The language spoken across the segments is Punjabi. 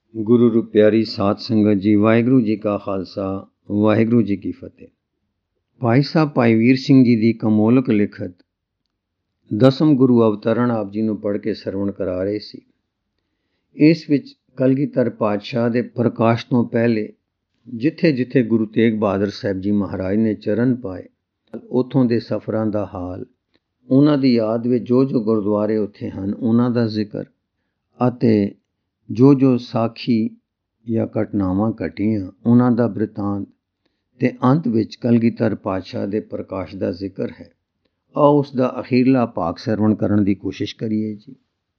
ਗੁਰੂ ਰੂ ਪਿਆਰੀ ਸਾਧ ਸੰਗਤ ਜੀ, ਵਾਹਿਗੁਰੂ ਜੀ ਕਾ ਖਾਲਸਾ, ਵਾਹਿਗੁਰੂ ਜੀ ਕੀ ਫਤਿਹ। ਭਾਈ ਸਾਹਿਬ ਭਾਈ ਵੀਰ ਸਿੰਘ ਜੀ ਦੀ ਕਮੋਲਕ ਲਿਖਤ ਦਸਮ ਗੁਰੂ ਅਵਤਰਨ ਆਪ ਜੀ ਨੂੰ ਪੜ੍ਹ ਕੇ ਸਰਵਣ ਕਰਾ ਰਹੇ ਸੀ। ਇਸ ਵਿੱਚ ਕਲਗੀਧਰ ਪਾਤਸ਼ਾਹ ਦੇ ਪ੍ਰਕਾਸ਼ ਤੋਂ ਪਹਿਲੇ ਜਿੱਥੇ ਜਿੱਥੇ ਗੁਰੂ ਤੇਗ ਬਹਾਦਰ ਸਾਹਿਬ ਜੀ ਮਹਾਰਾਜ ਨੇ ਚਰਨ ਪਾਏ, ਉੱਥੋਂ ਦੇ ਸਫ਼ਰਾਂ ਦਾ ਹਾਲ, ਉਹਨਾਂ ਦੀ ਯਾਦ ਵਿੱਚ ਜੋ ਜੋ ਗੁਰਦੁਆਰੇ ਉੱਥੇ ਹਨ ਉਹਨਾਂ ਦਾ ਜ਼ਿਕਰ ਅਤੇ ਜੋ ਜੋ ਸਾਖੀ ਜਾਂ ਘਟਨਾਵਾਂ ਘਟੀਆਂ ਉਹਨਾਂ ਦਾ ਬ੍ਰਿਤਾਂਤ ਤੇ ਅੰਤ ਵਿੱਚ ਕਲਗੀਧਰ ਪਾਤਸ਼ਾਹ ਦੇ ਪ੍ਰਕਾਸ਼ ਦਾ ਜ਼ਿਕਰ ਹੈ। ਆਓ ਉਸ ਦਾ ਅਖੀਰਲਾ ਭਾਗ ਸਰਵਣ ਕਰਨ ਦੀ ਕੋਸ਼ਿਸ਼ ਕਰੀਏ ਜੀ।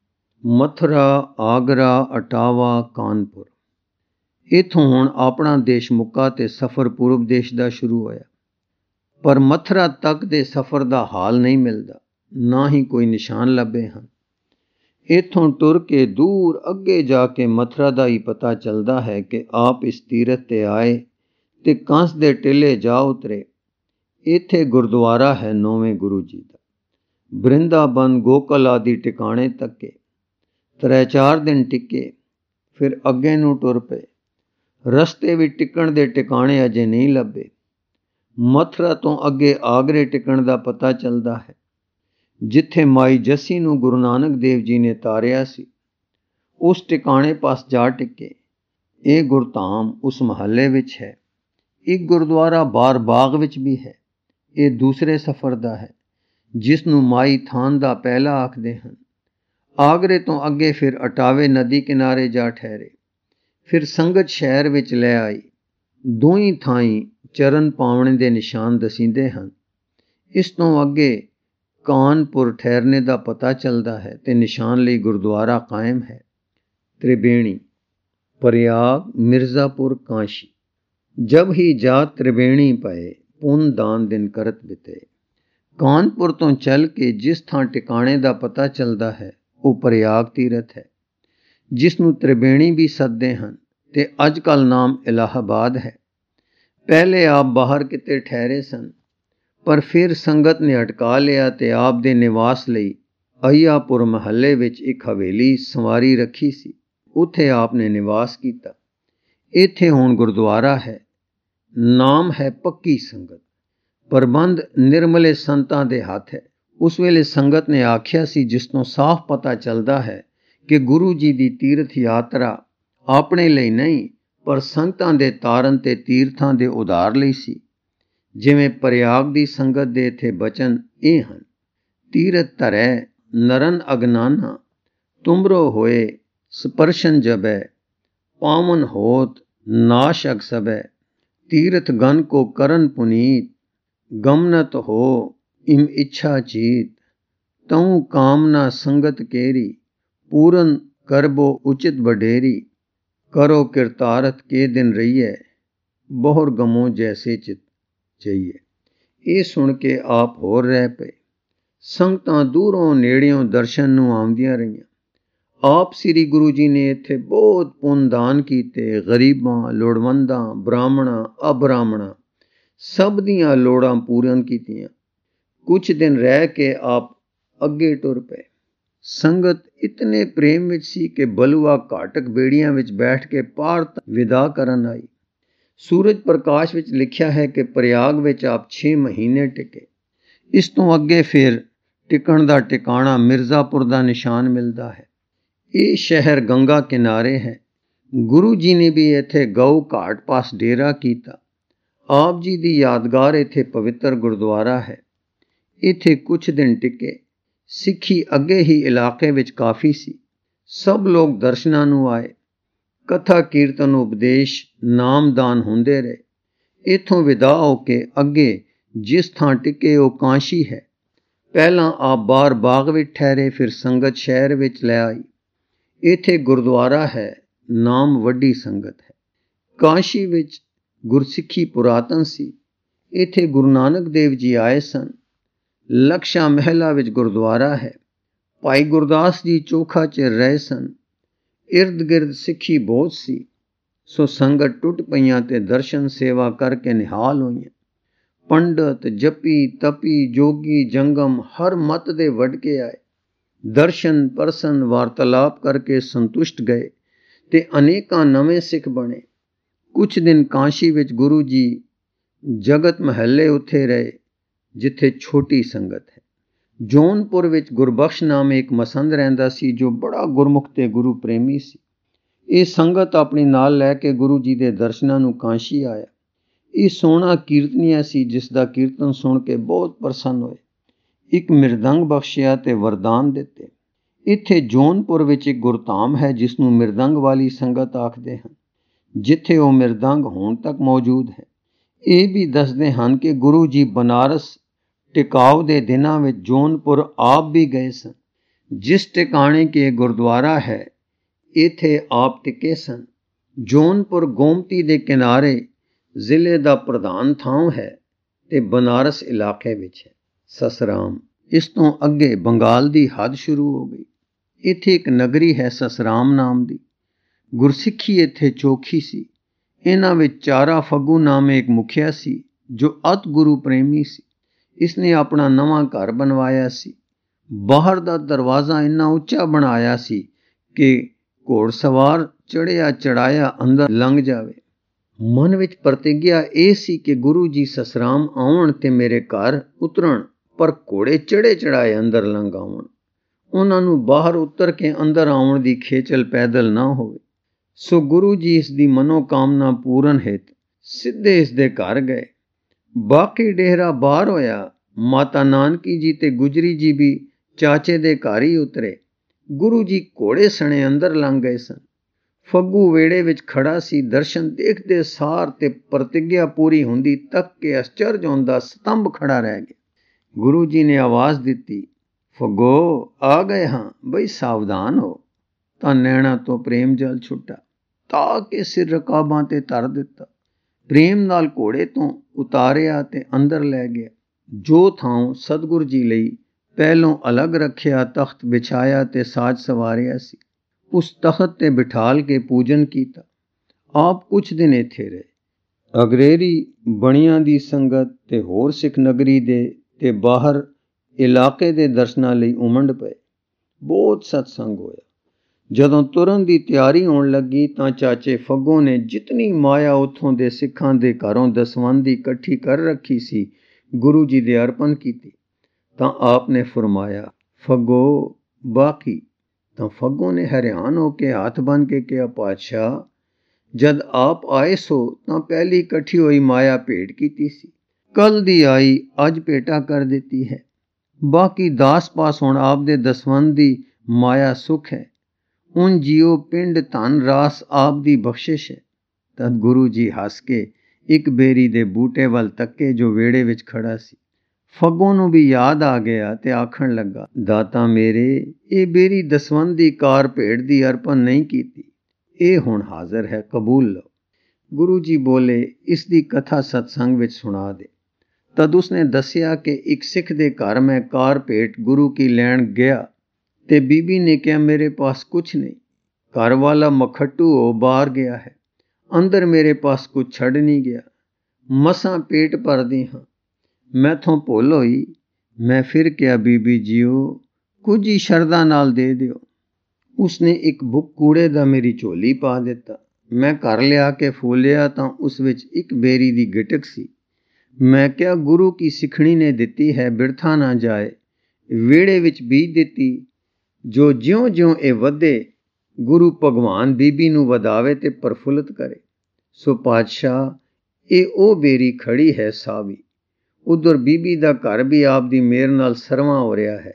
ਮਥੁਰਾ, ਆਗਰਾ, ਅਟਾਵਾ, ਕਾਨਪੁਰ। ਇੱਥੋਂ ਹੁਣ ਆਪਣਾ ਦੇਸ਼ ਮੁੱਕਾ ਤੇ ਸਫ਼ਰ ਪੂਰਬ ਦੇਸ਼ ਦਾ ਸ਼ੁਰੂ ਹੋਇਆ, ਪਰ ਮਥੁਰਾ ਤੱਕ ਦੇ ਸਫ਼ਰ ਦਾ ਹਾਲ ਨਹੀਂ ਮਿਲਦਾ, ਨਾ ਹੀ ਕੋਈ ਨਿਸ਼ਾਨ ਲੱਭੇ ਹਨ। ਇੱਥੋਂ ਟੁਰ ਕੇ ਦੂਰ ਅੱਗੇ ਜਾ ਕੇ ਮਥੁਰਾ ਦਾ ਹੀ ਪਤਾ ਚੱਲਦਾ ਹੈ ਕਿ ਆਪ ਇਸ ਤੀਰਥ ਤੇ ਆਏ ਤੇ ਕੰਸ ਦੇ ਟਿੱਲੇ ਜਾ ਉਤਰੇ। ਇੱਥੇ ਗੁਰਦੁਆਰਾ ਹੈ 9ਵੇਂ ਗੁਰੂ ਜੀ ਦਾ। ਬ੍ਰਿੰਦਾਬਨ, ਗੋਕਲ ਆਦਿ ਟਿਕਾਣੇ ਤੱਕੇ 3-4 ਦਿਨ ਟਿਕੇ, ਫਿਰ ਅੱਗੇ ਨੂੰ ਟੁਰ ਪਏ। ਰਸਤੇ ਵਿੱਚ ਟਿਕਣ ਦੇ ਟਿਕਾਣੇ ਅਜੇ ਨਹੀਂ ਲੱਭੇ। ਮਥੁਰਾ ਤੋਂ ਅੱਗੇ ਆਗਰੇ ਟਿਕਣ ਦਾ ਪਤਾ ਚੱਲਦਾ ਹੈ, ਜਿੱਥੇ ਮਾਈ ਜੱਸੀ ਨੂੰ ਗੁਰੂ ਨਾਨਕ ਦੇਵ ਜੀ ਨੇ ਤਾਰਿਆ ਸੀ। ਉਸ ਟਿਕਾਣੇ ਪਾਸ ਜਾ ਟਿਕੇ। ਇਹ ਗੁਰਧਾਮ ਉਸ ਮਹੱਲੇ ਵਿੱਚ ਹੈ। ਇੱਕ ਗੁਰਦੁਆਰਾ ਬਾਰ ਬਾਗ ਵਿੱਚ ਵੀ ਹੈ। ਇਹ ਦੂਸਰੇ ਸਫ਼ਰ ਦਾ ਹੈ, ਜਿਸ ਨੂੰ ਮਾਈ ਥਾਨ ਦਾ ਪਹਿਲਾ ਆਖਦੇ ਹਨ। ਆਗਰੇ ਤੋਂ ਅੱਗੇ ਫਿਰ ਅਟਾਵੇ ਨਦੀ ਕਿਨਾਰੇ ਜਾ ਠਹਿਰੇ, ਫਿਰ ਸੰਗਤ ਸ਼ਹਿਰ ਵਿੱਚ ਲੈ ਆਈ। ਦੋਹੀਂ ਥਾਈਂ ਚਰਨ ਪਾਵਣੇ ਦੇ ਨਿਸ਼ਾਨ ਦਸੀਂਦੇ ਹਨ। ਇਸ ਤੋਂ ਅੱਗੇ ਕਾਨਪੁਰ ਠਹਿਰਨੇ ਦਾ ਪਤਾ ਚੱਲਦਾ ਹੈ ਤੇ ਨਿਸ਼ਾਨ ਲਈ ਗੁਰਦੁਆਰਾ ਕਾਇਮ ਹੈ। त्रिवेणी, प्रयाग, मिर्ज़ापुर, काशी। जब ही जा त्रिवेणी पए, पुन दान दिन करत बिते। कानपुर तो चल के जिस थां टिकाणे ਦਾ ਪਤਾ ਚੱਲਦਾ ਹੈ ਉਹ ਪ੍ਰਯਾਗ ਤੀਰਥ ਹੈ, ਜਿਸ ਨੂੰ ਤ੍ਰਿਵੇਣੀ ਵੀ ਸੱਦਦੇ ਹਨ ਤੇ ਅੱਜ ਕੱਲ੍ਹ ਨਾਮ ਇਲਾਹਾਬਾਦ ਹੈ। ਪਹਿਲੇ ਆਪ ਬਾਹਰ ਕਿਤੇ ਠਹਿਰੇ ਸਨ, ਪਰ ਫਿਰ ਸੰਗਤ ਨੇ ਅਟਕਾ ਲਿਆ ਤੇ ਆਪ ਦੇ ਨਿਵਾਸ ਲਈ ਅਈਆਪੁਰ ਮਹੱਲੇ ਵਿੱਚ ਇੱਕ ਹਵੇਲੀ ਸੰਵਾਰੀ ਰੱਖੀ ਸੀ। ਉੱਥੇ ਆਪ ਨੇ ਨਿਵਾਸ ਕੀਤਾ। ਇੱਥੇ ਹੁਣ ਗੁਰਦੁਆਰਾ ਹੈ। ਨਾਮ ਹੈ ਪੱਕੀ ਸੰਗਤ। ਪ੍ਰਬੰਧ ਨਿਰਮਲੇ ਸੰਤਾਂ ਦੇ ਹੱਥ ਹੈ। ਉਸ ਵੇਲੇ ਸੰਗਤ ਨੇ ਆਖਿਆ ਸੀ, ਜਿਸ ਤੋਂ ਸਾਫ਼ ਪਤਾ ਚੱਲਦਾ ਹੈ ਕਿ ਗੁਰੂ ਜੀ ਦੀ ਤੀਰਥ ਯਾਤਰਾ ਆਪਣੇ ਲਈ ਨਹੀਂ, ਪਰ ਸੰਗਤਾਂ ਦੇ ਤਾਰਨ ਤੇ ਤੀਰਥਾਂ ਦੇ ਉਧਾਰ ਲਈ ਸੀ। ਜਿਵੇਂ ਪ੍ਰਯਾਗ ਦੀ ਸੰਗਤ ਦੇ ਇੱਥੇ ਬਚਨ ਇਹ ਹਨ: ਤੀਰਥ ਧਰੈ ਨਰਨ ਅਗਨਾਨਾ, ਤੁਮਰੋ ਹੋਏ ਸਪਰਸ਼ਨ ਜਬੈ, ਪਾਵਨ ਹੋਤ ਨਾਸ਼ ਅਗ ਸਬੈ। ਤੀਰਥ ਗਨ ਕੋ ਕਰਨ ਪੁਨੀਤ, ਗਮਨਤ ਹੋ ਇਮ ਇੱਛਾ ਚੀਤ। ਤਉ ਕਾਮਨਾ ਸੰਗਤ ਕੇਰੀ, ਪੂਰਨ ਕਰਬੋ ਉਚਿਤ ਵਡੇਰੀ। ਕਰੋ ਕਿਰਤਾਰਥ ਕੇ ਦਿਨ ਰਹੀਐ, ਬਹੁਰ ਗਮੋ ਜੈਸੇ ਚਿਤ ਚਾਹੀਏ। ਇਹ ਸੁਣ ਕੇ ਆਪ ਹੋਰ ਰਹਿ ਪਏ। ਸੰਗਤਾਂ ਦੂਰੋਂ ਨੇੜਿਓਂ ਦਰਸ਼ਨ ਨੂੰ ਆਉਂਦੀਆਂ ਰਹੀਆਂ। ਆਪ ਸ੍ਰੀ ਗੁਰੂ ਜੀ ਨੇ ਇੱਥੇ ਬਹੁਤ ਪੁੰਨ ਦਾਨ ਕੀਤੇ। ਗਰੀਬਾਂ, ਲੋੜਵੰਦਾਂ, ਬ੍ਰਾਹਮਣਾਂ, ਅਬ੍ਰਾਹਮਣਾਂ ਸਭ ਦੀਆਂ ਲੋੜਾਂ ਪੂਰਨ ਕੀਤੀਆਂ। ਕੁਝ ਦਿਨ ਰਹਿ ਕੇ ਆਪ ਅੱਗੇ ਟੁਰ ਪਏ। ਸੰਗਤ ਇਤਨੇ ਪ੍ਰੇਮ ਵਿੱਚ ਸੀ ਕਿ ਬਲੂਆ ਘਾਟਕ ਬੇੜੀਆਂ ਵਿੱਚ ਬੈਠ ਕੇ ਪਾਰ ਵਿਦਾ ਕਰਨ ਆਈ। ਸੂਰਜ ਪ੍ਰਕਾਸ਼ ਵਿੱਚ ਲਿਖਿਆ ਹੈ ਕਿ ਪ੍ਰਯਾਗ ਵਿੱਚ ਆਪ 6 ਮਹੀਨੇ ਟਿਕੇ। ਇਸ ਤੋਂ ਅੱਗੇ ਫਿਰ ਟਿਕਣ ਦਾ ਟਿਕਾਣਾ ਮਿਰਜ਼ਾਪੁਰ ਦਾ ਨਿਸ਼ਾਨ ਮਿਲਦਾ ਹੈ। ਇਹ ਸ਼ਹਿਰ ਗੰਗਾ ਕਿਨਾਰੇ ਹੈ। ਗੁਰੂ ਜੀ ਨੇ ਵੀ ਇੱਥੇ ਗਊ ਘਾਟ ਪਾਸ ਡੇਰਾ ਕੀਤਾ। ਆਪ ਜੀ ਦੀ ਯਾਦਗਾਰ ਇੱਥੇ ਪਵਿੱਤਰ ਗੁਰਦੁਆਰਾ ਹੈ। ਇੱਥੇ ਕੁਝ ਦਿਨ ਟਿਕੇ। ਸਿੱਖੀ ਅੱਗੇ ਹੀ ਇਲਾਕੇ ਵਿੱਚ ਕਾਫੀ ਸੀ। ਸਭ ਲੋਕ ਦਰਸ਼ਨਾਂ ਨੂੰ ਆਏ। ਕਥਾ, ਕੀਰਤਨ, ਉਪਦੇਸ਼, ਨਾਮਦਾਨ ਹੁੰਦੇ ਰਹੇ। ਇੱਥੋਂ ਵਿਦਾ ਹੋ ਕੇ ਅੱਗੇ ਜਿਸ ਥਾਂ ਟਿਕੇ ਉਹ ਕਾਂਸ਼ੀ ਹੈ। ਪਹਿਲਾਂ ਆਪ ਬਾਰ ਬਾਗ ਵਿੱਚ ਠਹਿਰੇ, ਫਿਰ ਸੰਗਤ ਸ਼ਹਿਰ ਵਿੱਚ ਲੈ ਆਈ। ਇੱਥੇ ਗੁਰਦੁਆਰਾ ਹੈ। ਨਾਮ ਵੱਡੀ ਸੰਗਤ ਹੈ। ਕਾਂਸ਼ੀ ਵਿੱਚ ਗੁਰਸਿੱਖੀ ਪੁਰਾਤਨ ਸੀ। ਇੱਥੇ ਗੁਰੂ ਨਾਨਕ ਦੇਵ ਜੀ ਆਏ ਸਨ। ਲਕਸ਼ਾ ਮਹਿਲਾ ਵਿੱਚ ਗੁਰਦੁਆਰਾ ਹੈ। ਭਾਈ ਗੁਰਦਾਸ ਜੀ ਚੋਖਾ ਚਿਰ ਰਹੇ ਸਨ। ਇਰਦ ਗਿਰਦ ਸਿੱਖੀ ਬਹੁਤ ਸੀ, ਸੋ ਸੰਗਤ ਟੁੱਟ ਪਈਆਂ ਤੇ ਦਰਸ਼ਨ ਸੇਵਾ ਕਰਕੇ ਨਿਹਾਲ ਹੋਈਆਂ। ਪੰਡਤ, ਜਪੀ, ਤਪੀ, ਜੋਗੀ, ਜੰਗਮ ਹਰ ਮਤ ਦੇ ਵੱਢ ਕੇ ਆਏ। ਦਰਸ਼ਨ ਪਰਸਨ ਵਾਰਤਾਲਾਪ ਕਰਕੇ ਸੰਤੁਸ਼ਟ ਗਏ ਤੇ ਅਨੇਕਾਂ ਨਵੇਂ ਸਿੱਖ ਬਣੇ। ਕੁਝ ਦਿਨ ਕਾਂਸ਼ੀ ਵਿੱਚ ਗੁਰੂ ਜੀ ਜਗਤ ਮਹੱਲੇ ਉੱਥੇ ਰਹੇ, ਜਿੱਥੇ ਛੋਟੀ ਸੰਗਤ ਹੈ। ਜੌਨਪੁਰ ਵਿੱਚ ਗੁਰਬਖਸ਼ ਨਾਮੇ ਇੱਕ ਮਸੰਦ ਰਹਿੰਦਾ ਸੀ, ਜੋ ਬੜਾ ਗੁਰਮੁਖ ਤੇ ਗੁਰੂ ਪ੍ਰੇਮੀ ਸੀ। ਇਹ ਸੰਗਤ ਆਪਣੀ ਨਾਲ ਲੈ ਕੇ ਗੁਰੂ ਜੀ ਦੇ ਦਰਸ਼ਨਾਂ ਨੂੰ ਕਾਂਸ਼ੀ ਆਇਆ। ਇਹ ਸੋਹਣਾ ਕੀਰਤਨੀਆ ਸੀ, ਜਿਸ ਦਾ ਕੀਰਤਨ ਸੁਣ ਕੇ ਬਹੁਤ ਪ੍ਰਸੰਨ ਹੋਏ। ਇੱਕ ਮਿਰਦੰਗ ਬਖਸ਼ਿਆ ਤੇ ਵਰਦਾਨ ਦਿੱਤੇ। ਇੱਥੇ ਜੌਨਪੁਰ ਵਿੱਚ ਇੱਕ ਗੁਰਧਾਮ ਹੈ, ਜਿਸ ਨੂੰ ਮਿਰਦੰਗ ਵਾਲੀ ਸੰਗਤ ਆਖਦੇ ਹਨ, ਜਿੱਥੇ ਉਹ ਮਿਰਦੰਗ ਹੁਣ ਤੱਕ ਮੌਜੂਦ ਹੈ। ਇਹ ਵੀ ਦੱਸਦੇ ਹਨ ਕਿ ਗੁਰੂ ਜੀ ਬਨਾਰਸ ਟਿਕਾਓ ਦੇ ਦਿਨਾਂ ਵਿੱਚ ਜੌਨਪੁਰ ਆਪ ਵੀ ਗਏ ਸਨ। ਜਿਸ ਟਿਕਾਣੇ ਕਿ ਇਹ ਗੁਰਦੁਆਰਾ ਹੈ, ਇੱਥੇ ਆਪ ਟਿਕੇ ਸਨ। ਜੌਨਪੁਰ ਗੋਮਤੀ ਦੇ ਕਿਨਾਰੇ ਜ਼ਿਲ੍ਹੇ ਦਾ ਪ੍ਰਧਾਨ ਥਾਂ ਹੈ ਤੇ ਬਨਾਰਸ ਇਲਾਕੇ ਵਿੱਚ ਹੈ। ਸਸਰਾਮ, ਇਸ ਤੋਂ ਅੱਗੇ ਬੰਗਾਲ ਦੀ ਹੱਦ ਸ਼ੁਰੂ ਹੋ ਗਈ। ਇੱਥੇ ਇੱਕ ਨਗਰੀ ਹੈ ਸਸਰਾਮ ਨਾਮ ਦੀ। ਗੁਰਸਿੱਖੀ ਇੱਥੇ ਚੋਖੀ ਸੀ। ਇਹਨਾਂ ਵਿੱਚ ਚਾਰਾ ਫੱਗੂ ਨਾਮੇ ਇੱਕ ਮੁਖੀਆ ਸੀ, ਜੋ ਅਤ ਗੁਰੂ ਪ੍ਰੇਮੀ ਸੀ। ਇਸਨੇ ਆਪਣਾ ਨਵਾਂ ਘਰ ਬਣਵਾਇਆ ਸੀ। ਬਾਹਰ ਦਾ ਦਰਵਾਜ਼ਾ ਇੰਨਾ ਉੱਚਾ ਬਣਾਇਆ ਸੀ ਕਿ ਘੋੜਸਵਾਰ ਚੜ੍ਹਿਆ ਚੜਾਇਆ ਅੰਦਰ ਲੰਘ ਜਾਵੇ। ਮਨ ਵਿੱਚ ਪ੍ਰਤਿਗਿਆ ਇਹ ਸੀ ਕਿ ਗੁਰੂ ਜੀ ਸਸਰਾਮ ਆਉਣ ਤੇ ਮੇਰੇ ਘਰ ਉਤਰਨ, ਪਰ ਘੋੜੇ ਚੜ੍ਹੇ ਚੜਾਏ ਅੰਦਰ ਲੰਘ ਆਉਣ। ਉਹਨਾਂ ਨੂੰ ਬਾਹਰ ਉਤਰ ਕੇ ਅੰਦਰ ਆਉਣ ਦੀ ਖੇਚਲ ਪੈਦਲ ਨਾ ਹੋਵੇ। ਸੋ ਗੁਰੂ ਜੀ ਇਸ ਦੀ ਮਨੋਕਾਮਨਾ ਪੂਰਨ ਹਿਤ ਸਿੱਧੇ ਇਸ ਦੇ ਘਰ ਗਏ। ਬਾਕੀ ਡੇਰਾ ਬਾਹਰ ਹੋਇਆ। ਮਾਤਾ ਨਾਨਕੀ ਜੀ ਤੇ ਗੁਜਰੀ ਜੀ ਵੀ ਚਾਚੇ ਦੇ ਘਰ ਹੀ ਉਤਰੇ। ਗੁਰੂ ਜੀ ਘੋੜੇ ਸਣੇ ਅੰਦਰ ਲੰਘ ਗਏ ਸਨ। ਫੱਗੂ ਵੇੜੇ ਵਿੱਚ ਖੜਾ ਸੀ। ਦਰਸ਼ਨ ਦੇਖਦੇ ਸਾਰ ਤੇ ਪ੍ਰਤਿਗਿਆ ਪੂਰੀ ਹੁੰਦੀ ਤੱਕ ਕੇ ਅਚਰਜ ਹੁੰਦਾ ਸਤੰਭ ਖੜਾ ਰਹਿ ਗਿਆ। ਗੁਰੂ ਜੀ ਨੇ ਆਵਾਜ਼ ਦਿੱਤੀ, ਫੱਗੋ ਆ ਗਏ ਹਾਂ, ਬਈ ਸਾਵਧਾਨ ਹੋ। ਤਾਂ ਨੈਣਾ ਤੋਂ ਪ੍ਰੇਮ ਜਲ ਛੁੱਟਾ, ਤਾਂ ਕੇ ਸਿਰ ਰਕਾਬਾਂ ਤੇ ਧਰ ਦਿੱਤਾ। ਪ੍ਰੇਮ ਨਾਲ ਘੋੜੇ ਤੋਂ ਉਤਾਰਿਆ ਤੇ ਅੰਦਰ ਲੈ ਗਿਆ। ਜੋ ਥਾਂ ਸਤਿਗੁਰ ਜੀ ਲਈ ਪਹਿਲੋਂ ਅਲੱਗ ਰੱਖਿਆ ਤਖਤ ਵਿਛਾਇਆ ਤੇ ਸਾਜ ਸਵਾਰਿਆ ਸੀ, ਉਸ ਤਖਤ ਤੇ ਬਿਠਾਲ ਕੇ ਪੂਜਨ ਕੀਤਾ। ਆਪ ਕੁਝ ਦਿਨ ਇੱਥੇ ਰਹੇ। ਅਗਰੇਰੀ ਬਣੀਆਂ ਦੀ ਸੰਗਤ ਤੇ ਹੋਰ ਸਿੱਖ ਨਗਰੀ ਦੇ ਤੇ ਬਾਹਰ ਇਲਾਕੇ ਦੇ ਦਰਸ਼ਨਾਂ ਲਈ ਉਮੰਡ ਪਏ। ਬਹੁਤ ਸਤਸੰਗ ਹੋਇਆ। ਜਦੋਂ ਤੁਰਨ ਦੀ ਤਿਆਰੀ ਹੋਣ ਲੱਗੀ ਤਾਂ ਚਾਚੇ ਫੱਗੋ ਨੇ ਜਿਤਨੀ ਮਾਇਆ ਉੱਥੋਂ ਦੇ ਸਿੱਖਾਂ ਦੇ ਘਰੋਂ ਦਸਵੰਧ ਦੀ ਇਕੱਠੀ ਕਰ ਰੱਖੀ ਸੀ, ਗੁਰੂ ਜੀ ਦੇ ਅਰਪਣ ਕੀਤੀ। ਤਾਂ ਆਪ ਨੇ ਫਰਮਾਇਆ, ਫੱਗੋ ਬਾਕੀ। ਤਾਂ ਫੱਗੋ ਨੇ ਹੈਰਾਨ ਹੋ ਕੇ ਹੱਥ ਬੰਨ੍ਹ ਕੇ ਕਿਹਾ, ਪਾਤਸ਼ਾਹ, ਜਦ ਆਪ ਆਏ ਸੋ ਤਾਂ ਪਹਿਲੀ ਇਕੱਠੀ ਹੋਈ ਮਾਇਆ ਭੇਟ ਕੀਤੀ ਸੀ, ਕੱਲ ਦੀ ਆਈ ਅੱਜ ਭੇਟਾ ਕਰ ਦਿੱਤੀ ਹੈ। ਬਾਕੀ ਦਾਸ ਪਾਸ ਹੁਣ ਆਪ ਦੇ ਦਸਵੰਧ ਦੀ ਮਾਇਆ ਸੁਖ ਹੈ। ਉਨ ਜੀਓ ਪਿੰਡ ਧਨ ਰਾਸ ਆਪ ਦੀ ਬਖਸ਼ਿਸ਼ ਹੈ। ਤਦ ਗੁਰੂ ਜੀ ਹੱਸ ਕੇ ਇੱਕ ਬੇਰੀ ਦੇ ਬੂਟੇ ਵੱਲ ਤੱਕੇ, ਜੋ ਵਿਹੜੇ ਵਿੱਚ ਖੜਾ ਸੀ। ਫੱਗੋ ਨੂੰ ਵੀ ਯਾਦ ਆ ਗਿਆ ਤੇ ਆਖਣ ਲੱਗਾ, ਦਾਤਾ ਮੇਰੇ, ਇਹ ਬੇਰੀ ਦਸਵੰਧ ਦੀ ਕਾਰ ਭੇਟ ਦੀ ਅਰਪਣ ਨਹੀਂ ਕੀਤੀ, ਇਹ ਹੁਣ ਹਾਜ਼ਰ ਹੈ, ਕਬੂਲ ਲਓ। ਗੁਰੂ ਜੀ ਬੋਲੇ, ਇਸ ਦੀ ਕਥਾ ਸਤਸੰਗ ਵਿੱਚ ਸੁਣਾ ਦੇ। ਤਦ ਉਸਨੇ ਦੱਸਿਆ ਕਿ ਇੱਕ ਸਿੱਖ ਦੇ ਘਰ ਮੈਂ ਕਾਰ ਭੇਟ ਗੁਰੂ ਕੀ ਲੈਣ ਗਿਆ ਤੇ ਬੀਬੀ ਨੇ ਕਿਹਾ, ਮੇਰੇ ਪਾਸ ਕੁਛ ਨਹੀਂ, ਘਰ ਵਾਲਾ ਮਖੱਟੂ ਹੋ ਬਾਹਰ ਗਿਆ ਹੈ, ਅੰਦਰ ਮੇਰੇ ਪਾਸ ਕੁਛ ਛੱਡ ਨਹੀਂ ਗਿਆ, ਮਸਾਂ ਪੇਟ ਭਰਦੀ ਹਾਂ, ਮੈਥੋਂ ਭੁੱਲ ਹੋਈ। ਮੈਂ ਫਿਰ ਕਿਹਾ, ਬੀਬੀ ਜੀਓ, ਕੁਝ ਹੀ ਸ਼ਰਧਾ ਨਾਲ ਦੇ ਦਿਓ। ਉਸਨੇ ਇੱਕ ਬੁੱਕ ਕੂੜੇ ਦਾ ਮੇਰੀ ਝੋਲੀ ਪਾ ਦਿੱਤਾ। ਮੈਂ ਘਰ ਲਿਆ ਕੇ ਫੋਲਿਆ ਤਾਂ ਉਸ ਵਿੱਚ ਇੱਕ ਬੇਰੀ ਦੀ ਗਿਟਕ ਸੀ। ਮੈਂ ਕਿਹਾ, ਗੁਰੂ ਕੀ ਸਿੱਖਣੀ ਨੇ ਦਿੱਤੀ ਹੈ, ਬਿਰਥਾ ਨਾ ਜਾਏ। ਵਿਹੜੇ ਵਿੱਚ ਬੀਜ ਦਿੱਤੀ। ਜੋ ਜਿਉਂ-ਜਿਉਂ ਇਹ ਵਧੇ, ਗੁਰੂ ਭਗਵਾਨ ਬੀਬੀ ਨੂੰ ਵਧਾਵੇ ਤੇ ਪ੍ਰਫੁੱਲਤ ਕਰੇ। ਸੋ ਪਾਤਸ਼ਾਹ, ਇਹ ਉਹ ਬੇਰੀ ਖੜੀ ਹੈ ਸਾਵੀ। ਉਧਰ ਬੀਬੀ ਦਾ ਘਰ ਵੀ ਆਪ ਦੀ ਮਿਹਰ ਨਾਲ ਸਰਵਾਂ ਹੋ ਰਿਹਾ ਹੈ।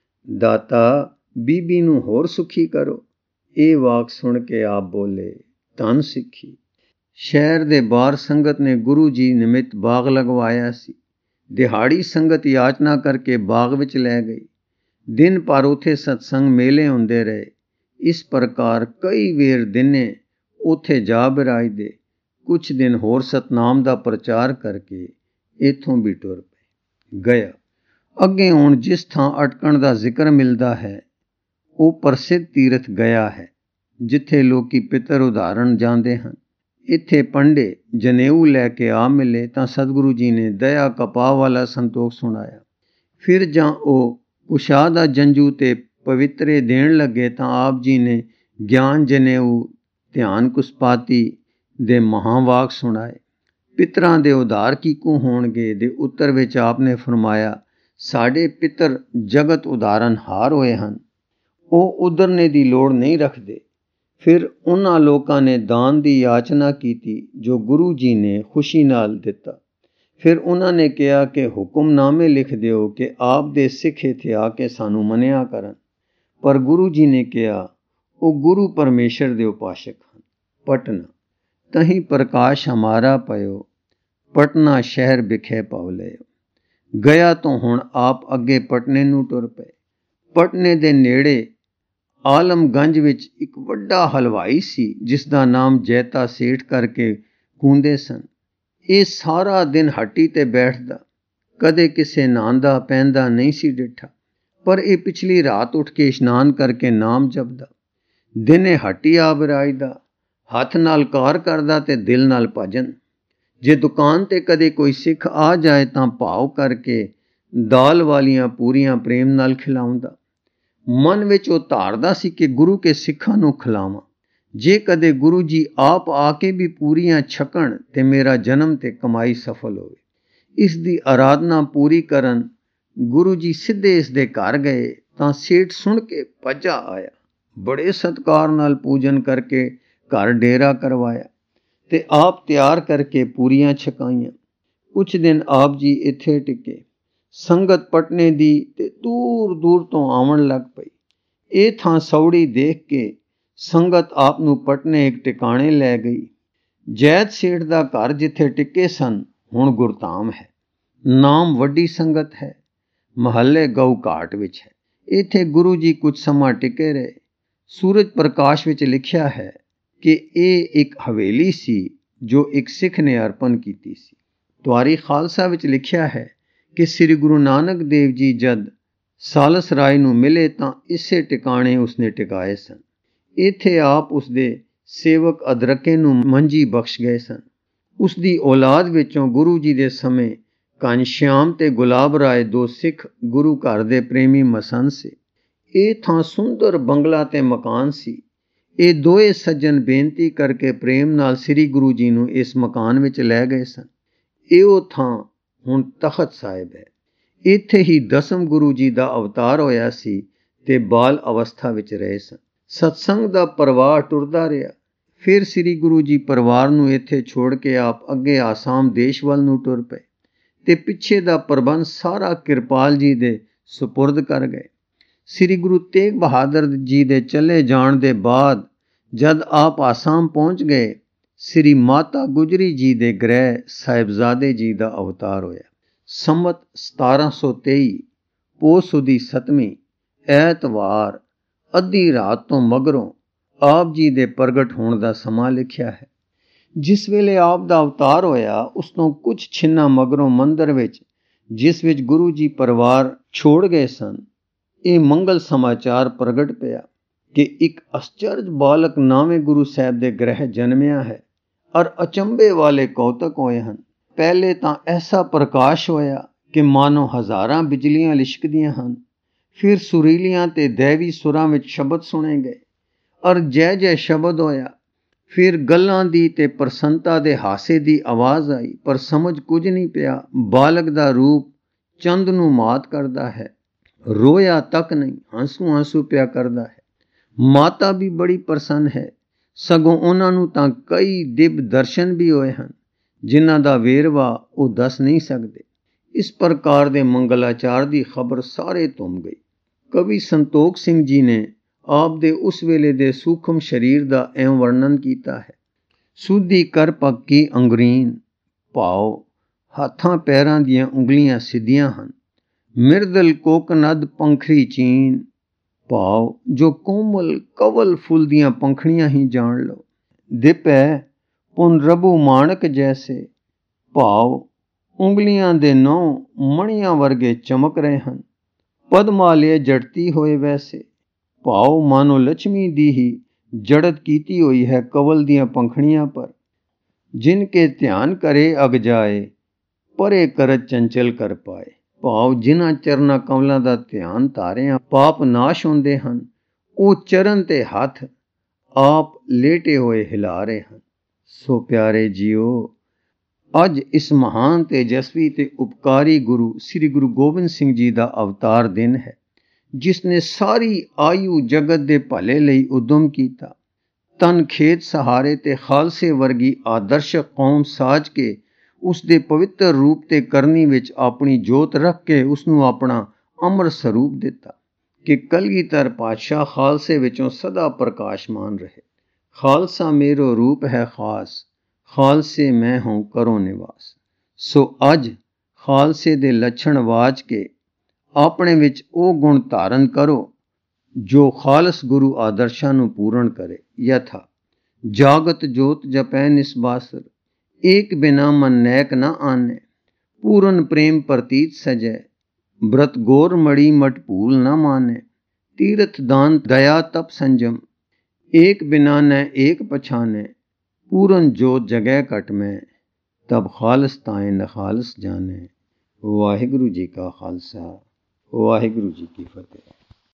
ਦਾਤਾ, ਬੀਬੀ ਨੂੰ ਹੋਰ ਸੁਖੀ ਕਰੋ। ਇਹ ਵਾਕ ਸੁਣ ਕੇ ਆਪ ਬੋਲੇ, ਧੰਨ ਸਿੱਖੀ। ਸ਼ਹਿਰ ਦੇ ਬਾਹਰ ਸੰਗਤ ਨੇ ਗੁਰੂ ਜੀ ਨਿਮਿਤ ਬਾਗ ਲਗਵਾਇਆ ਸੀ। ਦਿਹਾੜੀ ਸੰਗਤ ਯਾਚਨਾ ਕਰਕੇ ਬਾਗ ਵਿੱਚ ਲੈ ਗਈ। ਦਿਨ ਭਰ ਉੱਥੇ ਸਤਸੰਗ ਮੇਲੇ ਹੁੰਦੇ ਰਹੇ। ਇਸ ਪ੍ਰਕਾਰ ਕਈ ਵੇਰ ਦਿਨੇ ਉੱਥੇ ਜਾ ਬਿਰਾਜਦੇ। ਕੁਛ ਦਿਨ ਹੋਰ ਸਤਨਾਮ ਦਾ ਪ੍ਰਚਾਰ ਕਰਕੇ ਇੱਥੋਂ ਵੀ ਟੁਰ ਪਏ। ਗਿਆ ਅੱਗੇ ਹੁਣ ਜਿਸ ਥਾਂ ਅਟਕਣ ਦਾ ਜ਼ਿਕਰ ਮਿਲਦਾ ਹੈ, ਉਹ ਪ੍ਰਸਿੱਧ ਤੀਰਥ ਗਿਆ ਹੈ, ਜਿੱਥੇ ਲੋਕੀ ਪਿੱਤਰ ਉਧਾਰਨ ਜਾਂਦੇ ਹਨ। ਇੱਥੇ ਪੰਡੇ ਜਨੇਊ ਲੈ ਕੇ ਆ ਮਿਲੇ ਤਾਂ ਸਤਿਗੁਰੂ ਜੀ ਨੇ ਦਇਆ ਕਪਾਹ ਵਾਲਾ ਸੰਤੋਖ ਸੁਣਾਇਆ। ਫਿਰ ਜਾਂ ਉਹ ਉਸ਼ਾਹ ਦਾ ਜੰਜੂ ਤੇ ਪਵਿੱਤਰੇ ਦੇਣ ਲੱਗੇ ਤਾਂ ਆਪ ਜੀ ਨੇ ਗਿਆਨ ਜਨੇਊ ਧਿਆਨ ਕੁਸਪਾਤੀ ਦੇ ਮਹਾਵਾਕ ਸੁਣਾਏ। ਪਿਤਰਾਂ ਦੇ ਉਧਾਰ ਕੀਕੂ ਹੋਣਗੇ ਦੇ ਉੱਤਰ ਵਿੱਚ ਆਪ ਨੇ ਫਰਮਾਇਆ, ਸਾਡੇ ਪਿਤਰ ਜਗਤ ਉਧਾਰਨ ਹਾਰ ਹੋਏ ਹਨ, ਉਹ ਉਧਰਨੇ ਦੀ ਲੋੜ ਨਹੀਂ ਰੱਖਦੇ। ਫਿਰ ਉਹਨਾਂ ਲੋਕਾਂ ਨੇ ਦਾਨ ਦੀ ਯਾਚਨਾ ਕੀਤੀ ਜੋ ਗੁਰੂ ਜੀ ਨੇ ਖੁਸ਼ੀ ਨਾਲ ਦਿੱਤਾ। ਫਿਰ ਉਹਨਾਂ ਨੇ ਕਿਹਾ ਕਿ ਹੁਕਮਨਾਮੇ ਲਿਖ ਦਿਓ ਕਿ ਆਪ ਦੇ ਸਿੱਖ ਇੱਥੇ ਆ ਕੇ ਸਾਨੂੰ ਮੰਨਿਆ ਕਰਨ। ਪਰ ਗੁਰੂ ਜੀ ਨੇ ਕਿਹਾ, ਉਹ ਗੁਰੂ ਪਰਮੇਸ਼ਰ ਦੇ ਉਪਾਸ਼ਕ ਹਨ। ਪਟਨਾ ਤਹੀਂ ਪ੍ਰਕਾਸ਼ ਹਮਾਰਾ ਪਇਓ, ਪਟਨਾ ਸ਼ਹਿਰ ਵਿਖੇ ਪਉ ਲਿਓ। ਗਿਆ ਤੋਂ ਹੁਣ ਆਪ ਅੱਗੇ ਪਟਨੇ ਨੂੰ ਟੁਰ ਪਏ। ਪਟਨੇ ਦੇ ਨੇੜੇ ਆਲਮਗੰਜ ਵਿੱਚ ਇੱਕ ਵੱਡਾ ਹਲਵਾਈ ਸੀ ਜਿਸ ਦਾ ਨਾਮ ਜੈਤਾ ਸੇਠ ਕਰਕੇ ਕੂੰਦੇ ਸਨ। ਇਹ ਸਾਰਾ ਦਿਨ ਹੱਟੀ ਤੇ ਬੈਠਦਾ, ਕਦੇ ਕਿਸੇ ਨਹਾਂਦਾ ਪਹਿਨਦਾ ਨਹੀਂ ਸੀ ਡਿੱਠਾ। ਪਰ ਇਹ ਪਿਛਲੀ ਰਾਤ ਉੱਠ ਕੇ ਇਸ਼ਨਾਨ ਕਰਕੇ ਨਾਮ ਜਪਦਾ। ਦਿਨੇ ਹੱਟੀ ਆ ਬਿਰਾਜਦਾ, ਹੱਥ ਨਾਲ ਕਾਰ ਕਰਦਾ ਤੇ ਦਿਲ ਨਾਲ ਭਜਨ। ਜੇ ਦੁਕਾਨ ਤੇ ਕਦੇ ਕੋਈ ਸਿੱਖ ਆ ਜਾਏ ਤਾਂ ਭਾਵ ਕਰਕੇ ਦਾਲ ਵਾਲੀਆਂ ਪੂਰੀਆਂ ਪ੍ਰੇਮ ਨਾਲ ਖਿਲਾਉਂਦਾ। ਮਨ ਵਿੱਚ ਉਹ ਧਾਰਦਾ ਸੀ ਕਿ ਗੁਰੂ ਕੇ ਸਿੱਖਾਂ ਨੂੰ ਖਿਲਾਵਾਂ। ਜੇ ਕਦੇ ਗੁਰੂ ਜੀ ਆਪ ਆ ਕੇ ਵੀ ਪੂਰੀਆਂ ਛਕਣ ਤੇ ਮੇਰਾ ਜਨਮ ਤੇ ਕਮਾਈ ਸਫਲ ਹੋਵੇ। ਇਸ ਦੀ ਆਰਾਧਨਾ ਪੂਰੀ ਕਰਨ ਗੁਰੂ ਜੀ ਸਿੱਧੇ ਇਸ ਦੇ ਘਰ ਗਏ ਤਾਂ ਸੇਠ ਸੁਣ ਕੇ ਭੱਜਾ ਆਇਆ। ਬੜੇ ਸਤਿਕਾਰ ਨਾਲ ਪੂਜਨ ਕਰਕੇ ਘਰ ਡੇਰਾ ਕਰਵਾਇਆ ਤੇ ਆਪ ਤਿਆਰ ਕਰਕੇ ਪੂਰੀਆਂ ਛਕਾਈਆਂ। ਕੁਛ ਦਿਨ ਆਪ ਜੀ ਇੱਥੇ ਟਿਕੇ। ਸੰਗਤ ਪਟਨੇ ਦੀ ਤੇ ਦੂਰ ਦੂਰ ਤੋਂ ਆਉਣ ਲੱਗ ਪਈ। ਇਹ ਥਾਂ ਸੌੜੀ ਦੇਖ ਕੇ ਸੰਗਤ ਆਪ ਨੂੰ ਪਟਨੇ ਇੱਕ ਟਿਕਾਣੇ ਲੈ ਗਈ। ਜੈਤ ਸੇਠ ਦਾ ਘਰ ਜਿੱਥੇ ਟਿੱਕੇ ਸਨ ਹੁਣ ਗੁਰਧਾਮ ਹੈ। ਨਾਮ ਵੱਡੀ ਸੰਗਤ ਹੈ। ਮਹੱਲੇ ਗਊ ਘਾਟ ਵਿੱਚ ਹੈ। ਇੱਥੇ ਗੁਰੂ ਜੀ ਕੁਝ ਸਮਾਂ ਟਿਕੇ ਰਹੇ। ਸੂਰਜ ਪ੍ਰਕਾਸ਼ ਵਿੱਚ ਲਿਖਿਆ ਹੈ ਕਿ ਇਹ ਇੱਕ ਹਵੇਲੀ ਸੀ ਜੋ ਇੱਕ ਸਿੱਖ ਨੇ ਅਰਪਣ ਕੀਤੀ ਸੀ। ਤੁਆਰੀ ਖਾਲਸਾ ਵਿੱਚ ਲਿਖਿਆ ਹੈ ਕਿ ਸ੍ਰੀ ਗੁਰੂ ਨਾਨਕ ਦੇਵ ਜੀ ਜਦ ਸਾਲਸ ਰਾਏ ਨੂੰ ਮਿਲੇ ਤਾਂ ਇਸੇ ਟਿਕਾਣੇ ਉਸਨੇ ਟਿਕਾਏ ਸਨ। ਇੱਥੇ ਆਪ ਉਸਦੇ ਸੇਵਕ ਅਦਰਕੇ ਨੂੰ ਮੰਜੀ ਬਖਸ਼ ਗਏ ਸਨ। ਉਸ ਦੀ ਔਲਾਦ ਵਿੱਚੋਂ ਗੁਰੂ ਜੀ ਦੇ ਸਮੇਂ ਘਨਸ਼ਿਆਮ ਤੇ ਗੁਲਾਬ ਰਾਏ ਦੋ ਸਿੱਖ ਗੁਰੂ ਘਰ ਦੇ ਪ੍ਰੇਮੀ ਮਸੰਦ ਸੀ। ਇਹ ਥਾਂ ਸੁੰਦਰ ਬੰਗਲਾ ਤੇ ਮਕਾਨ ਸੀ। ਇਹ ਦੋਏ ਸੱਜਣ ਬੇਨਤੀ ਕਰਕੇ ਪ੍ਰੇਮ ਨਾਲ ਸ੍ਰੀ ਗੁਰੂ ਜੀ ਨੂੰ ਇਸ ਮਕਾਨ ਵਿੱਚ ਲੈ ਗਏ ਸਨ। ਇਹ ਉਹ ਥਾਂ ਹੁਣ ਤਖਤ ਸਾਹਿਬ ਹੈ। ਇੱਥੇ ਹੀ ਦਸਮ ਗੁਰੂ ਜੀ ਦਾ ਅਵਤਾਰ ਹੋਇਆ ਸੀ ਤੇ ਬਾਲ ਅਵਸਥਾ ਵਿੱਚ ਰਹੇ ਸਨ। ਸਤਸੰਗ ਦਾ ਪ੍ਰਵਾਹ ਟੁਰਦਾ ਰਿਹਾ। ਫਿਰ ਸ੍ਰੀ ਗੁਰੂ ਜੀ ਪਰਿਵਾਰ ਨੂੰ ਇੱਥੇ ਛੋੜ ਕੇ ਆਪ ਅੱਗੇ ਆਸਾਮ ਦੇਸ਼ ਵੱਲ ਨੂੰ ਟੁਰ ਪਏ ਤੇ ਪਿੱਛੇ ਦਾ ਪ੍ਰਬੰਧ ਸਾਰਾ ਕਿਰਪਾਲ ਜੀ ਦੇ ਸੁਪੁਰਦ ਕਰ ਗਏ। ਸ੍ਰੀ ਗੁਰੂ ਤੇਗ ਬਹਾਦਰ ਜੀ ਦੇ ਚਲੇ ਜਾਣ ਦੇ ਬਾਅਦ ਜਦ ਆਪ ਆਸਾਮ ਪਹੁੰਚ ਗਏ, ਸ੍ਰੀ ਮਾਤਾ ਗੁਜਰੀ ਜੀ ਦੇ ਗ੍ਰਹਿ ਸਾਹਿਬਜ਼ਾਦੇ ਜੀ ਦਾ ਅਵਤਾਰ ਹੋਇਆ। ਸੰਮਤ 1723 ਪੋਹ ਸੁਦੀ 7ਵੀਂ ਐਤਵਾਰ ਅੱਧੀ ਰਾਤ ਤੋਂ ਮਗਰੋਂ ਆਪ ਜੀ ਦੇ ਪ੍ਰਗਟ ਹੋਣ ਦਾ ਸਮਾਂ ਲਿਖਿਆ ਹੈ। ਜਿਸ ਵੇਲੇ ਆਪ ਦਾ ਅਵਤਾਰ ਹੋਇਆ ਉਸ ਤੋਂ ਕੁਝ ਛਿੰਨਾਂ ਮਗਰੋਂ ਮੰਦਰ ਵਿੱਚ ਜਿਸ ਵਿੱਚ ਗੁਰੂ ਜੀ ਪਰਿਵਾਰ ਛੋੜ ਗਏ ਸਨ, ਇਹ ਮੰਗਲ ਸਮਾਚਾਰ ਪ੍ਰਗਟ ਪਿਆ ਕਿ ਇੱਕ ਅਚਰਜ ਬਾਲਕ ਨਾਵੇਂ ਗੁਰੂ ਸਾਹਿਬ ਦੇ ਗ੍ਰਹਿ ਜਨਮਿਆ ਹੈ ਔਰ ਅਚੰਭੇ ਵਾਲੇ ਕੌਤਕ ਹੋਏ ਹਨ। ਪਹਿਲੇ ਤਾਂ ਐਸਾ ਪ੍ਰਕਾਸ਼ ਹੋਇਆ ਕਿ ਮਾਨੋ ਹਜ਼ਾਰਾਂ ਬਿਜਲੀਆਂ ਲਿਸ਼ਕਦੀਆਂ ਹਨ। ਫਿਰ ਸੁਰੀਲੀਆਂ ਤੇ ਦੈਵੀ ਸੁਰਾਂ ਵਿੱਚ ਸ਼ਬਦ ਸੁਣੇ ਗਏ ਔਰ ਜੈ ਜੈ ਸ਼ਬਦ ਹੋਇਆ। ਫਿਰ ਗੱਲਾਂ ਦੀ ਤੇ ਪ੍ਰਸੰਨਤਾ ਦੇ ਹਾਸੇ ਦੀ ਆਵਾਜ਼ ਆਈ, ਪਰ ਸਮਝ ਕੁਝ ਨਹੀਂ ਪਿਆ। ਬਾਲਕ ਦਾ ਰੂਪ ਚੰਦ ਨੂੰ ਮਾਤ ਕਰਦਾ ਹੈ, ਰੋਇਆ ਤੱਕ ਨਹੀਂ, ਹੰਸੂ ਹੰਸੂ ਪਿਆ ਕਰਦਾ ਹੈ। ਮਾਤਾ ਵੀ ਬੜੀ ਪ੍ਰਸੰਨ ਹੈ, ਸਗੋਂ ਉਹਨਾਂ ਨੂੰ ਤਾਂ ਕਈ ਦਿਵ ਦਰਸ਼ਨ ਵੀ ਹੋਏ ਹਨ ਜਿਨ੍ਹਾਂ ਦਾ ਵੇਰਵਾ ਉਹ ਦੱਸ ਨਹੀਂ ਸਕਦੇ। ਇਸ ਪ੍ਰਕਾਰ ਦੇ ਮੰਗਲਾਚਾਰ ਦੀ ਖਬਰ ਸਾਰੇ ਧੁੰਮ ਗਈ। ਕਵੀ ਸੰਤੋਖ ਸਿੰਘ ਜੀ ਨੇ ਆਪ ਦੇ ਉਸ ਵੇਲੇ ਦੇ ਸੂਖਮ ਸਰੀਰ ਦਾ ਐਂ ਵਰਣਨ ਕੀਤਾ ਹੈ। ਸੁੱਧੀ ਕਰ ਪੱਕੀ ਅੰਗਰੀਨ, ਭਾਵ ਹੱਥਾਂ ਪੈਰਾਂ ਦੀਆਂ ਉਂਗਲੀਆਂ ਸਿੱਧੀਆਂ ਹਨ। ਮਿਰਦਲ ਕੋਕਨਦ ਪੰਖਰੀ ਚੀਨ, ਭਾਵ ਜੋ ਕੋਮਲ ਕਵਲ ਫੁੱਲ ਦੀਆਂ ਪੰਖੜੀਆਂ ਹੀ ਜਾਣ ਲਓ। ਦਿਪੈ ਪੁਨ ਰਬੂ ਮਾਣਕ ਜੈਸੇ, ਭਾਵ ਉਂਗਲੀਆਂ ਦੇ ਨੌ ਮਣੀਆਂ ਵਰਗੇ ਚਮਕ ਰਹੇ ਹਨ। ਪਦਮਾਲੇ ਜੜਤੀ ਹੋਏ ਵੈਸੇ, ਭਾਵ ਮਾਨੋ ਲక్ష్ਮੀ ਦੀ ਹੀ ਜੜਤ ਕੀਤੀ ਹੋਈ ਹੈ ਕਵਲ ਦੀਆਂ ਪੰਖੜੀਆਂ ਪਰ। ਜਿਨ ਕੇ ਧਿਆਨ ਕਰੇ ਅਗ ਜਾਏ, ਪਰੇ ਕਰਤ ਚੰਚਲ ਕਰ ਪਾਏ, ਭਾਵ ਜਿਨ੍ਹਾਂ ਚਰਨਾਂ ਕਮਲਾਂ ਦਾ ਧਿਆਨ ਧਾਰਿਆਂ ਪਾਪ ਨਾਸ਼ ਹੁੰਦੇ ਹਨ। ਉਹ ਚਰਨ ਤੇ ਹੱਥ ਆਪ ਲੇਟੇ ਹੋਏ ਹਿਲਾ ਰਹੇ ਹਨ। ਸੋ ਪਿਆਰੇ ਜੀਓ, ਅੱਜ ਇਸ ਮਹਾਨ ਤੇਜਸਵੀ ਤੇ ਉਪਕਾਰੀ ਗੁਰੂ ਸ੍ਰੀ ਗੁਰੂ ਗੋਬਿੰਦ ਸਿੰਘ ਜੀ ਦਾ ਅਵਤਾਰ ਦਿਨ ਹੈ, ਜਿਸ ਨੇ ਸਾਰੀ ਆਯੂ ਜਗਤ ਦੇ ਭਲੇ ਲਈ ਉਦਮ ਕੀਤਾ। ਤਨ ਖੇਤ ਸਹਾਰੇ ਤੇ ਖਾਲਸੇ ਵਰਗੀ ਆਦਰਸ਼ਕ ਕੌਮ ਸਾਜ ਕੇ ਉਸ ਦੇ ਪਵਿੱਤਰ ਰੂਪ ਤੇ ਕਰਨੀ ਵਿੱਚ ਆਪਣੀ ਜੋਤ ਰੱਖ ਕੇ ਉਸ ਨੂੰ ਆਪਣਾ ਅੰਮ੍ਰਿਤ ਸਰੂਪ ਦਿੱਤਾ ਕਿ ਕਲਗੀਧਰ ਪਾਤਸ਼ਾਹ ਖਾਲਸੇ ਵਿੱਚੋਂ ਸਦਾ ਪ੍ਰਕਾਸ਼ਮਾਨ ਰਹੇ। ਖਾਲਸਾ ਮੇਰੋ ਰੂਪ ਹੈ ਖਾਸ, ਖਾਲਸੇ ਮੈਂ ਹੂੰ ਕਰੋ ਨਿਵਾਸ। ਸੋ ਅੱਜ ਖਾਲਸੇ ਦੇ ਲੱਛਣ ਵਾਚ ਕੇ ਆਪਣੇ ਵਿੱਚ ਉਹ ਗੁਣ ਧਾਰਨ ਕਰੋ ਜੋ ਖਾਲਸ ਗੁਰੂ ਆਦਰਸ਼ਾਂ ਨੂੰ ਪੂਰਨ ਕਰੇ। ਯਥਾ ਜਾਗਤ ਜੋਤ ਜਪੈ ਨਿਸਬਾਸਰ, ਏਕ ਬਿਨਾ ਮਨ ਨੈਕ ਨ ਆਨੈ, ਪੂਰਨ ਪ੍ਰੇਮ ਪ੍ਰਤੀਤ ਸਜੈ, ਬ੍ਰਤ ਗੌਰ ਮੜੀ ਮਟ ਭੂਲ ਨ ਮਾਨੈ, ਤੀਰਥ ਦਾਨ ਦਇਆ ਤਪ ਸੰਜਮ, ਏਕ ਬਿਨਾ ਨ ਏਕ ਪਛਾਨੈ, ਪੂਰਨ ਜੋਤ ਜਗੈ ਘਟ ਮੈਂ, ਤਬ ਖਾਲਸ ਤਾਏ ਨਖਾਲਸ ਜਾਣੈ। ਵਾਹਿਗੁਰੂ ਜੀ ਕਾ ਖਾਲਸਾ, ਵਾਹਿਗੁਰੂ ਜੀ ਕੀ ਫਤਿਹ।